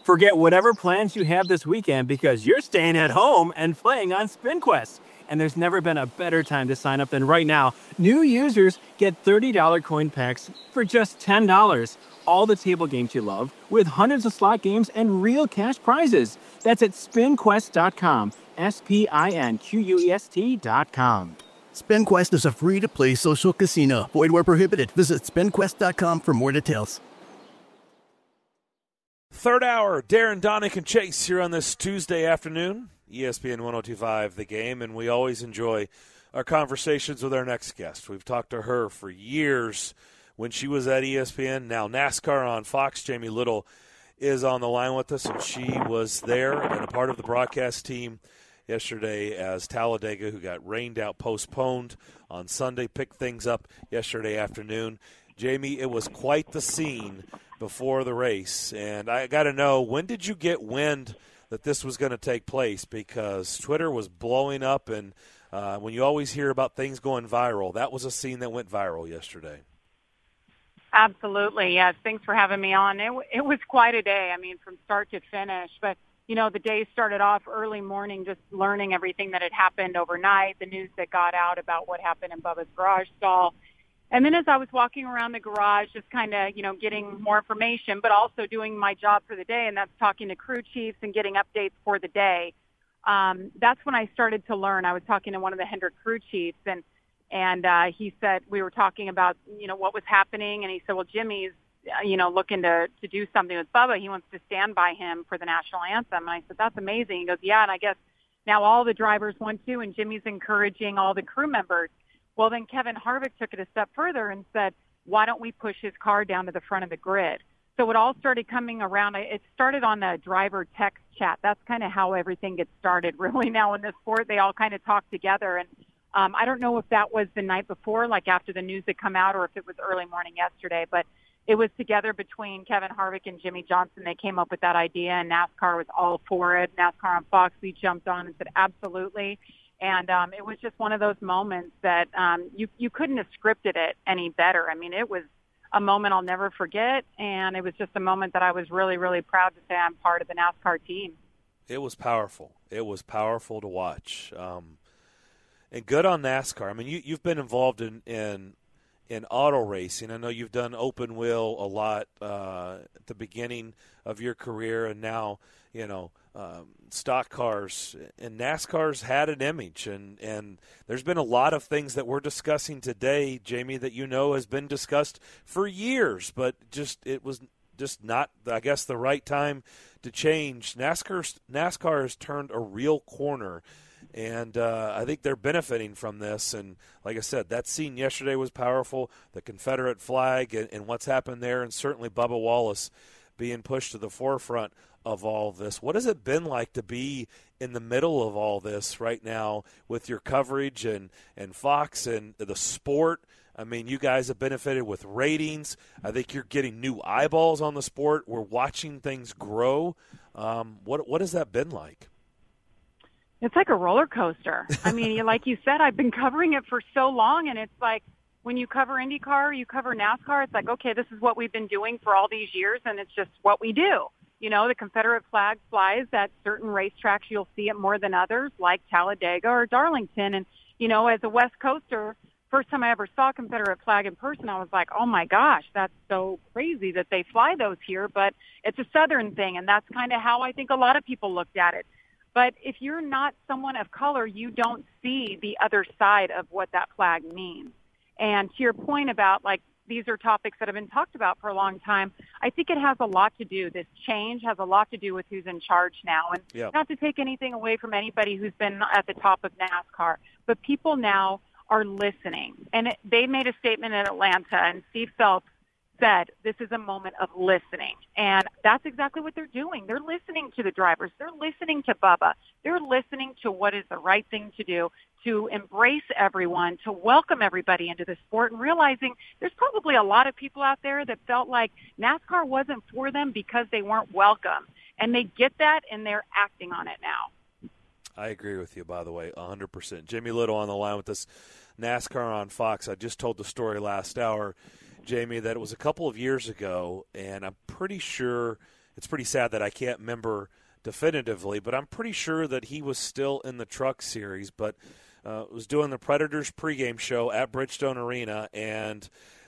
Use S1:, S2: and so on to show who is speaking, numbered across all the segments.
S1: Forget whatever plans you have this weekend because you're staying at home and playing on SpinQuest. And there's never been a better time to sign up than right now. New users get $30 coin packs for just $10. All the table games you love, with hundreds of slot games and real cash prizes. That's at spinquest.com. SPINQUEST.com.
S2: SpinQuest is a free-to-play social casino. Void where prohibited. Visit spinquest.com for more details.
S3: Third hour, Darren, Donick, and Chase here on this Tuesday afternoon. ESPN 102.5 The Game, and we always enjoy our conversations with our next guest. We've talked to her for years when she was at ESPN. Now NASCAR on Fox. Jamie Little is on the line with us, and she was there and a part of the broadcast team yesterday as Talladega, who got rained out, postponed on Sunday, picked things up yesterday afternoon. Jamie, it was quite the scene before the race, and I got to know, when did you get wind that this was going to take place? Because Twitter was blowing up, and when you always hear about things going viral, that was a scene that went viral yesterday.
S4: Absolutely, yes. Thanks for having me on. It was quite a day, I mean, from start to finish. But, you know, the day started off early morning just learning everything that had happened overnight, the news that got out about what happened in Bubba's garage stall. And then as I was walking around the garage, just kind of, you know, getting more information, but also doing my job for the day, and that's talking to crew chiefs and getting updates for the day. That's when I started to learn. I was talking to one of the Hendrick crew chiefs, and he said, we were talking about, you know, what was happening, and he said, well, Jimmy's, you know, looking to do something with Bubba. He wants to stand by him for the national anthem. And I said, that's amazing. He goes, yeah, and I guess now all the drivers want to, and Jimmy's encouraging all the crew members. Well, then Kevin Harvick took it a step further and said, why don't we push his car down to the front of the grid? So it all started coming around. It started on the driver text chat. That's kind of how everything gets started. Really now in this sport, they all kind of talk together. And I don't know if that was the night before, like after the news had come out, or if it was early morning yesterday, but it was together between Kevin Harvick and Jimmy Johnson. They came up with that idea, and NASCAR was all for it. NASCAR on Fox, we jumped on and said, absolutely. And it was just one of those moments that you couldn't have scripted it any better. I mean, it was a moment I'll never forget, and it was just a moment that I was really, really proud to say I'm part of the NASCAR team.
S3: It was powerful. It was powerful to watch. And good on NASCAR. I mean, you've been involved in auto racing. I know you've done open wheel a lot at the beginning of your career, and now, you know, stock cars. And NASCAR's had an image, and there's been a lot of things that we're discussing today, Jamie, that you know has been discussed for years, but it was just not, I guess, the right time to change. NASCAR has turned a real corner. And I think they're benefiting from this. And like I said, that scene yesterday was powerful, the Confederate flag and what's happened there, and certainly Bubba Wallace being pushed to the forefront of all this. What has it been like to be in the middle of all this right now with your coverage and Fox and the sport? I mean, you guys have benefited with ratings. I think you're getting new eyeballs on the sport. We're watching things grow. What has that been like?
S4: It's like a roller coaster. I mean, like you said, I've been covering it for so long, and it's like when you cover IndyCar, you cover NASCAR, it's like, okay, this is what we've been doing for all these years, and it's just what we do. You know, the Confederate flag flies at certain racetracks. You'll see it more than others, like Talladega or Darlington. And, you know, as a West Coaster, first time I ever saw a Confederate flag in person, I was like, oh, my gosh, that's so crazy that they fly those here. But it's a Southern thing, and that's kind of how I think a lot of people looked at it. But if you're not someone of color, you don't see the other side of what that flag means. And to your point about, like, these are topics that have been talked about for a long time, I think it has a lot to do, this change has a lot to do with who's in charge now. And not to take anything away from anybody who's been at the top of NASCAR, but people now are listening. And they made a statement in Atlanta, and Steve Phelps said, this is a moment of listening. And that's exactly what they're doing. They're listening to the drivers. They're listening to Bubba. They're listening to what is the right thing to do, to embrace everyone, to welcome everybody into the sport, and realizing there's probably a lot of people out there that felt like NASCAR wasn't for them because they weren't welcome. And they get that, and they're acting on it now.
S3: I agree with you, by the way, 100%. Jimmy Little on the line with us, NASCAR on Fox. I just told the story last hour, Jamie, that it was a couple of years ago, and I'm pretty sure it's pretty sad that I can't remember definitively, but I'm pretty sure that he was still in the Truck Series, but was doing the Predators pregame show at Bridgestone Arena, and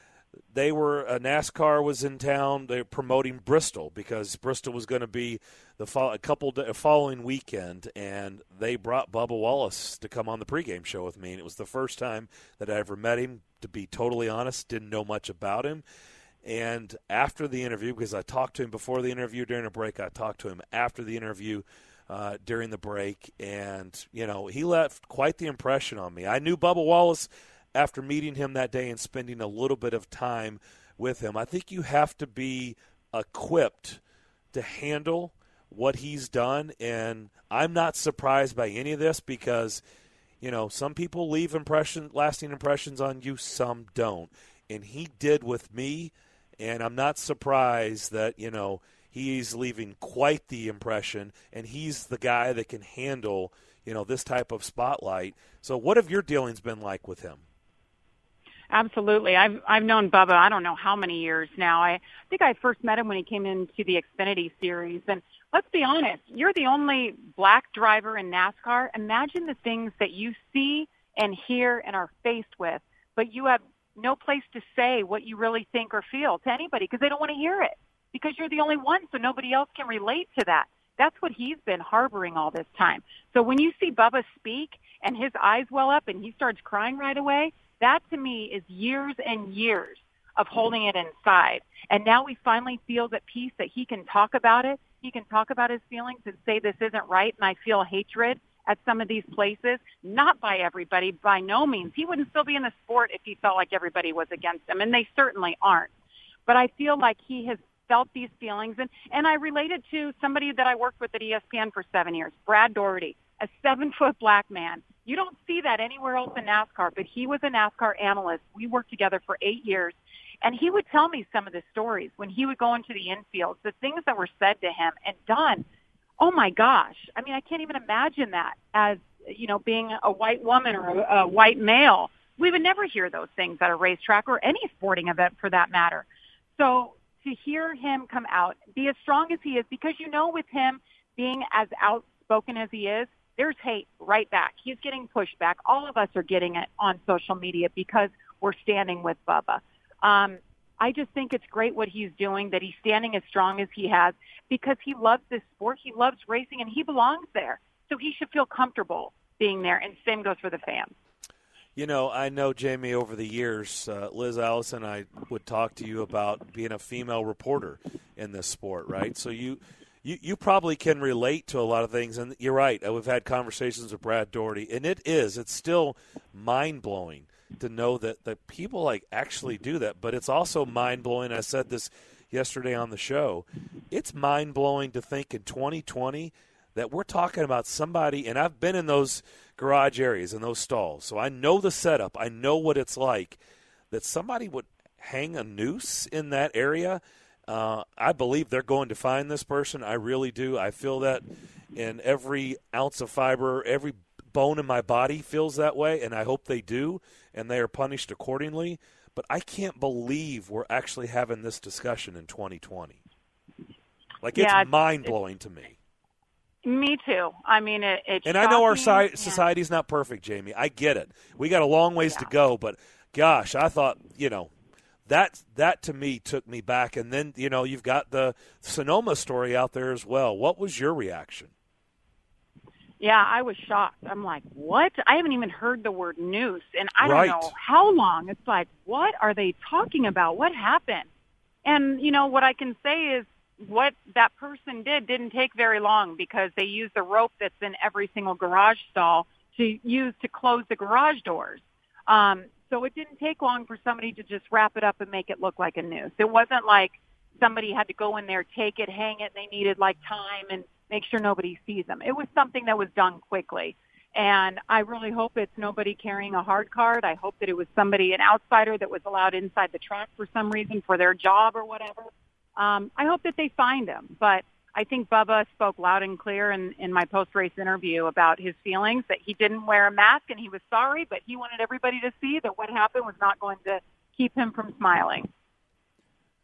S3: NASCAR was in town. They were promoting Bristol because Bristol was going to be the following weekend, and they brought Bubba Wallace to come on the pregame show with me, and it was the first time that I ever met him. To be totally honest, didn't know much about him. And after the interview, because I talked to him before the interview during a break, I talked to him after the interview during the break, and he left quite the impression on me. I knew Bubba Wallace after meeting him that day and spending a little bit of time with him. I think you have to be equipped to handle what he's done, and I'm not surprised by any of this because, some people leave lasting impressions on you, some don't. And he did with me, and I'm not surprised that, he's leaving quite the impression, and he's the guy that can handle, this type of spotlight. So what have your dealings been like with him?
S4: Absolutely. I've known Bubba, I don't know how many years now. I think I first met him when he came into the Xfinity Series. And let's be honest, you're the only black driver in NASCAR. Imagine the things that you see and hear and are faced with, but you have no place to say what you really think or feel to anybody because they don't want to hear it because you're the only one, so nobody else can relate to that. That's what he's been harboring all this time. So when you see Bubba speak and his eyes well up and he starts crying right away, that to me is years and years of holding it inside. And now he finally feels at peace that he can talk about it. He can talk about his feelings and say this isn't right and I feel hatred at some of these places. Not by everybody, by no means. He wouldn't still be in the sport if he felt like everybody was against him, and they certainly aren't. But I feel like he has felt these feelings. And I related to somebody that I worked with at ESPN for 7 years, Brad Doherty, a 7-foot black man. You don't see that anywhere else in NASCAR, but he was a NASCAR analyst. We worked together for 8 years, and he would tell me some of the stories when he would go into the infield, the things that were said to him and done. Oh, my gosh. I mean, I can't even imagine that as, being a white woman or a white male. We would never hear those things at a racetrack or any sporting event for that matter. So to hear him come out, be as strong as he is, because with him being as outspoken as he is, there's hate right back. He's getting pushback. All of us are getting it on social media because we're standing with Bubba. I just think it's great what he's doing, that he's standing as strong as he has because he loves this sport. He loves racing, and he belongs there. So he should feel comfortable being there, and same goes for the fans.
S3: I know, Jamie, over the years, Liz Allison and I would talk to you about being a female reporter in this sport, right? So you probably can relate to a lot of things, and you're right. We've had conversations with Brad Doherty, and it's still mind-blowing to know that people actually do that, but it's also mind-blowing. I said this yesterday on the show. It's mind-blowing to think in 2020 that we're talking about somebody, and I've been in those garage areas and those stalls, so I know the setup. I know what it's like, that somebody would hang a noose in that area. I believe they're going to find this person. I really do. I feel that in every ounce of fiber, every bone in my body feels that way, and I hope they do, and they are punished accordingly. But I can't believe we're actually having this discussion in 2020. It's mind-blowing to me.
S4: Me too. I mean, it's
S3: and I know our society's not perfect, Jamie. I get it. We got a long ways to go, but gosh, I thought, that to me took me back. And then, you've got the Sonoma story out there as well. What was your reaction?
S4: Yeah, I was shocked. I'm like, what? I haven't even heard the word noose, and I don't know how long. It's like, what are they talking about? What happened? And, what I can say is what that person didn't take very long because they used the rope that's in every single garage stall to use to close the garage doors. So it didn't take long for somebody to just wrap it up and make it look like a noose. It wasn't like somebody had to go in there, take it, hang it, and they needed time and make sure nobody sees them. It was something that was done quickly. And I really hope it's nobody carrying a hard card. I hope that it was somebody, an outsider that was allowed inside the track for some reason for their job or whatever. I hope that they find him. But I think Bubba spoke loud and clear in my post-race interview about his feelings, that he didn't wear a mask and he was sorry, but he wanted everybody to see that what happened was not going to keep him from smiling.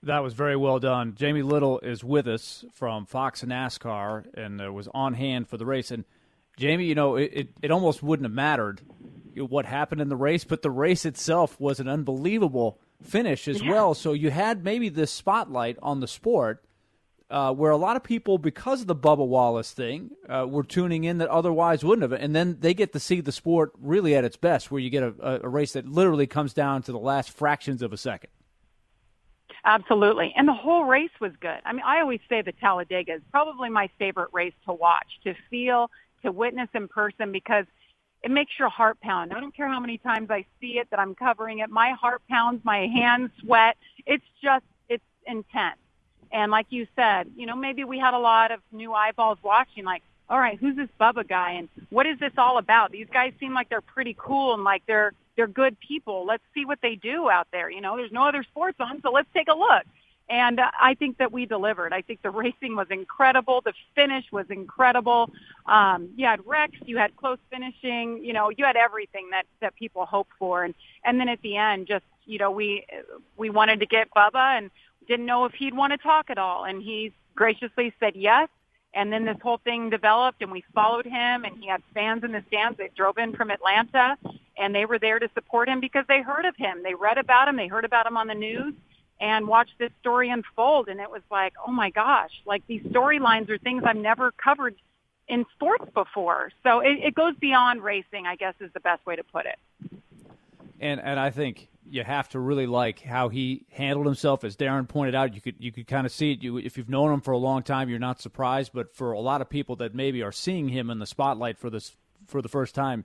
S5: That was very well done. Jamie Little is with us from Fox NASCAR and was on hand for the race. And, Jamie, it almost wouldn't have mattered what happened in the race, but the race itself was an unbelievable finish as well. So you had maybe this spotlight on the sport where a lot of people, because of the Bubba Wallace thing, were tuning in that otherwise wouldn't have. And then they get to see the sport really at its best, where you get a race that literally comes down to the last fractions of a second.
S4: Absolutely. And the whole race was good. I mean, I always say the Talladega is probably my favorite race to watch, to feel, to witness in person, because it makes your heart pound. I don't care how many times I see it, that I'm covering it. My heart pounds, my hands sweat. It's intense. And like you said, maybe we had a lot of new eyeballs watching, like, all right, who's this Bubba guy and what is this all about? These guys seem like they're pretty cool and like they're good people. Let's see what they do out there. There's no other sports on, so let's take a look. And I think that we delivered. I think the racing was incredible. The finish was incredible. You had wrecks, you had close finishing, you had everything that people hope for. And then at the end, just, we wanted to get Bubba and didn't know if he'd want to talk at all. And he graciously said yes. And then this whole thing developed, and we followed him, and he had fans in the stands that drove in from Atlanta, and they were there to support him because they heard of him. They read about him. They heard about him on the news and watched this story unfold. And it was like, oh, my gosh, like these storylines are things I've never covered in sports before. So it goes beyond racing, I guess, is the best way to put it.
S5: And I think you have to really like how he handled himself. As Darren pointed out, you could kind of see it. If you've known him for a long time, you're not surprised. But for a lot of people that maybe are seeing him in the spotlight for the first time,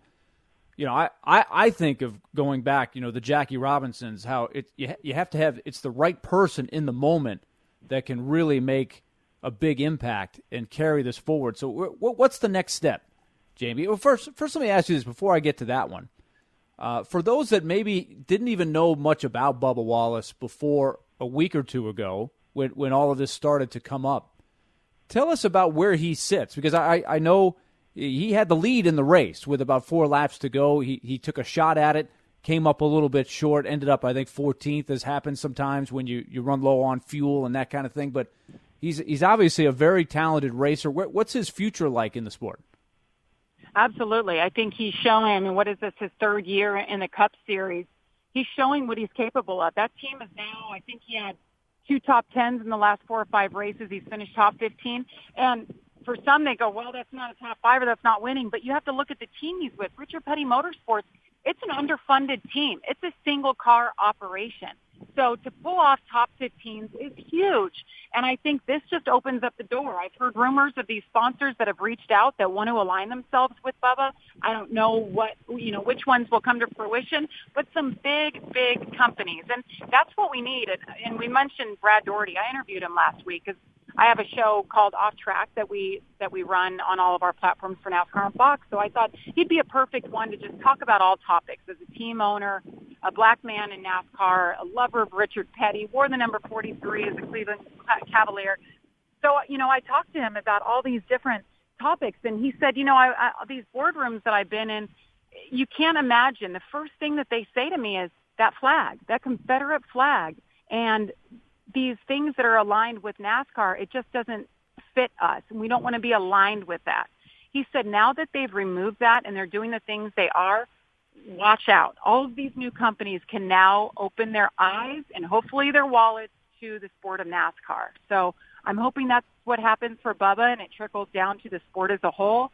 S5: I think of going back, the Jackie Robinsons, how you have to have, it's the right person in the moment that can really make a big impact and carry this forward. So what's the next step, Jamie? Well, first let me ask you this before I get to that one. For those that maybe didn't even know much about Bubba Wallace before a week or two ago, when all of this started to come up, tell us about where he sits, because I know he had the lead in the race with about 4 laps to go. He took a shot at it, came up a little bit short, ended up, I think, 14th, as happens sometimes when you run low on fuel and that kind of thing. But he's obviously a very talented racer. What's his future like in the sport?
S4: Absolutely. I think he's showing, what is this, his 3rd year in the Cup Series. He's showing what he's capable of. That team is now, I think he had 2 top 10s in the last 4 or 5 races. He's finished top 15. And for some, they go, well, that's not a top 5 or that's not winning. But you have to look at the team he's with. Richard Petty Motorsports, it's an underfunded team. It's a single-car operation. So to pull off top 15s is huge. And I think this just opens up the door. I've heard rumors of these sponsors that have reached out that want to align themselves with Bubba. I don't know which ones will come to fruition, but some big companies. And that's what we need. And we mentioned Brad Doherty. I interviewed him last week because I have a show called Off Track that we run on all of our platforms for NASCAR on Fox. So I thought he'd be a perfect one to just talk about all topics. As a team owner, a black man in NASCAR, a lover of Richard Petty, wore the number 43 as a Cleveland Cavalier. So, I talked to him about all these different topics, and he said, these boardrooms that I've been in, you can't imagine. The first thing that they say to me is that flag, that Confederate flag, and these things that are aligned with NASCAR, it just doesn't fit us, and we don't want to be aligned with that. He said now that they've removed that and they're doing the things they are, watch out. All of these new companies can now open their eyes and hopefully their wallets to the sport of NASCAR. So I'm hoping that's what happens for Bubba and it trickles down to the sport as a whole.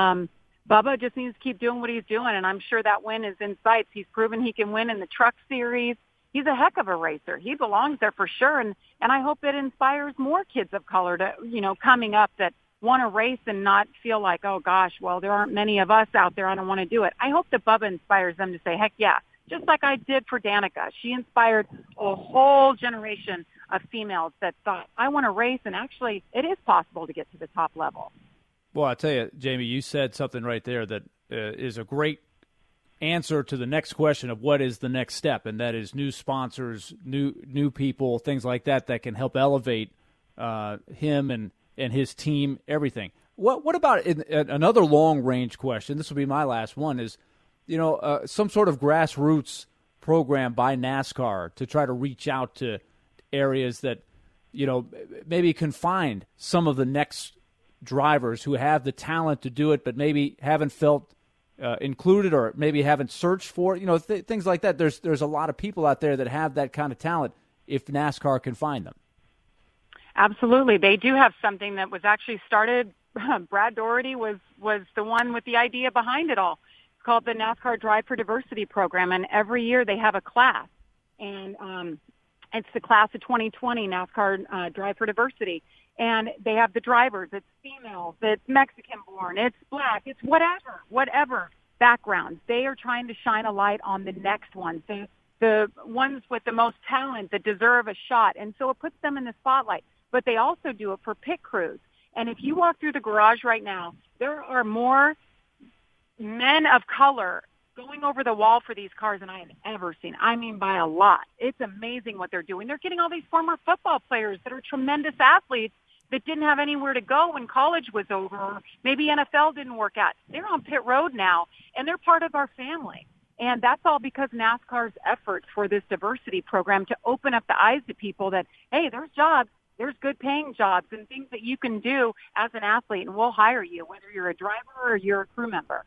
S4: Bubba just needs to keep doing what he's doing, and I'm sure that win is in sights. He's proven he can win in the Truck Series. He's a heck of a racer. He belongs there for sure, and I hope it inspires more kids of color to, coming up that want to race and not feel like, oh, gosh, well, there aren't many of us out there. I don't want to do it. I hope that Bubba inspires them to say, heck yeah, just like I did for Danica. She inspired a whole generation of females that thought, I want to race, and actually it is possible to get to the top level.
S5: Well, I tell you, Jamie, you said something right there that is a great answer to the next question of what is the next step, and that is new sponsors, new people, things like that can help elevate him and his team, everything. What about another long-range question? This will be my last one, is some sort of grassroots program by NASCAR to try to reach out to areas that, maybe can find some of the next drivers who have the talent to do it, but maybe haven't felt included or maybe haven't searched for it, things like that. There's a lot of people out there that have that kind of talent if NASCAR can find them.
S4: Absolutely. They do have something that was actually started. Brad Doherty was the one with the idea behind it all. It's called the NASCAR Drive for Diversity program, and every year they have a class. And it's the class of 2020, NASCAR Drive for Diversity. And they have the drivers. It's females. It's Mexican-born. It's black. It's whatever background. They are trying to shine a light on the next ones, the ones with the most talent that deserve a shot. And so it puts them in the spotlight. But they also do it for pit crews. And if you walk through the garage right now, there are more men of color going over the wall for these cars than I have ever seen. I mean, by a lot. It's amazing what they're doing. They're getting all these former football players that are tremendous athletes that didn't have anywhere to go when college was over, or maybe NFL didn't work out. They're on pit road now, and they're part of our family. And that's all because NASCAR's efforts for this diversity program to open up the eyes to people that, hey, there's jobs. There's good paying jobs and things that you can do as an athlete, and we'll hire you, whether you're a driver or you're a crew member.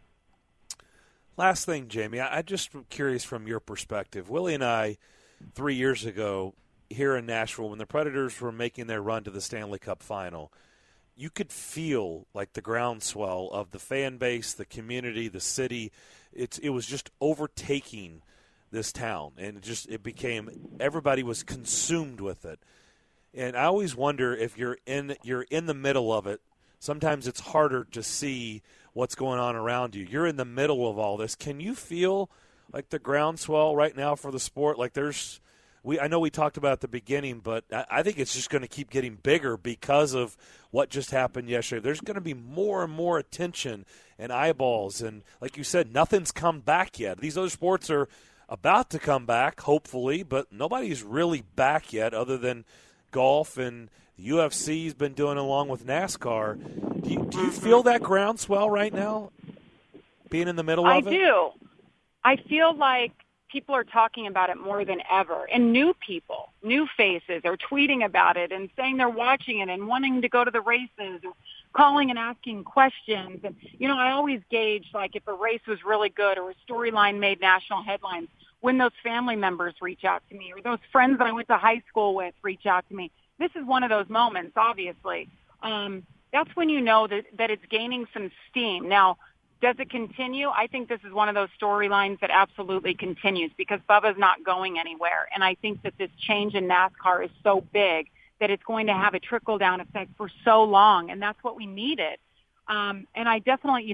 S3: Last thing, Jamie, I just curious from your perspective. Willie and I, 3 years ago, here in Nashville, when the Predators were making their run to the Stanley Cup final, you could feel like the groundswell of the fan base, the community, the city. It was just overtaking this town, and it became, everybody was consumed with it. And I always wonder if you're in the middle of it. Sometimes it's harder to see what's going on around you. You're in the middle of all this. Can you feel like the groundswell right now for the sport? Like I know we talked about at the beginning, but I think it's just going to keep getting bigger because of what just happened yesterday. There's going to be more and more attention and eyeballs. And like you said, nothing's come back yet. These other sports are about to come back, hopefully, but nobody's really back yet other than golf and the UFC's been doing along with NASCAR. Do you feel that groundswell right now, being in the middle of it?
S4: I do. I feel like people are talking about it more than ever. And new people, new faces are tweeting about it and saying they're watching it and wanting to go to the races or calling and asking questions. And, I always gauge, like, if a race was really good or a storyline made national headlines when those family members reach out to me or those friends that I went to high school with reach out to me. This is one of those moments, obviously. That's when you know that it's gaining some steam. Now, does it continue? I think this is one of those storylines that absolutely continues because Bubba's not going anywhere. And I think that this change in NASCAR is so big that it's going to have a trickle-down effect for so long, and that's what we needed. And I definitely,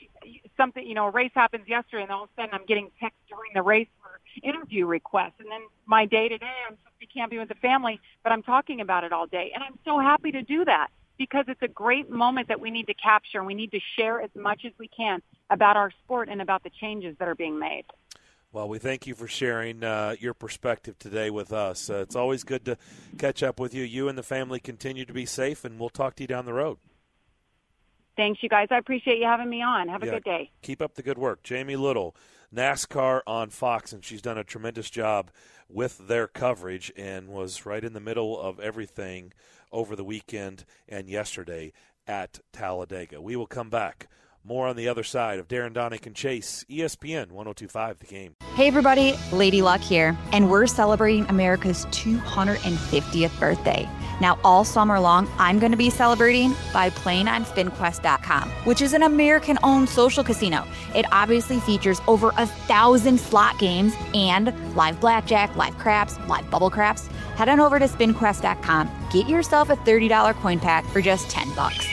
S4: a race happens yesterday, and all of a sudden I'm getting texts during the race for interview requests. And then my day-to-day, I'm supposed to be camping with the family, but I'm talking about it all day. And I'm so happy to do that because it's a great moment that we need to capture, and we need to share as much as we can about our sport and about the changes that are being made.
S3: Well, we thank you for sharing your perspective today with us. It's always good to catch up with you. You and the family continue to be safe, and we'll talk to you down the road.
S4: Thanks, you guys. I appreciate you having me on. Have a good day.
S3: Keep up the good work. Jamie Little, NASCAR on Fox, and she's done a tremendous job with their coverage and was right in the middle of everything over the weekend and yesterday at Talladega. We will come back. More on the other side of Darren Donick and Chase, ESPN 102.5 The Game.
S6: Hey everybody, Lady Luck here, and we're celebrating America's 250th birthday. Now all summer long, I'm going to be celebrating by playing on SpinQuest.com, which is an American-owned social casino. It obviously features over 1,000 slot games and live blackjack, live craps, live bubble craps. Head on over to SpinQuest.com, get yourself a $30 coin pack for just $10.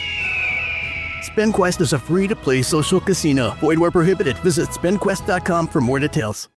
S2: SpinQuest is a free-to-play social casino. Void where prohibited. Visit SpinQuest.com for more details.